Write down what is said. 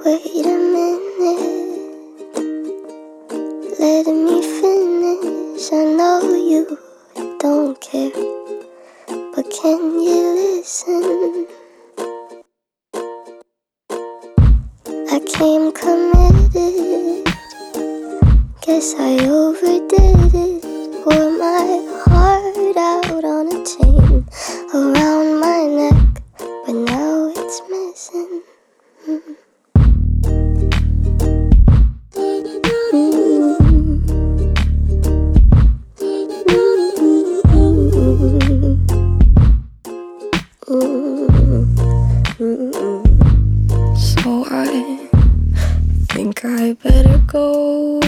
Wait a minute, let me finish. I know you don't care, but can you listen? I came committed, guess I overdid it. Wore my heart out on a chain around my neck, but now it's missing. So I think I better go.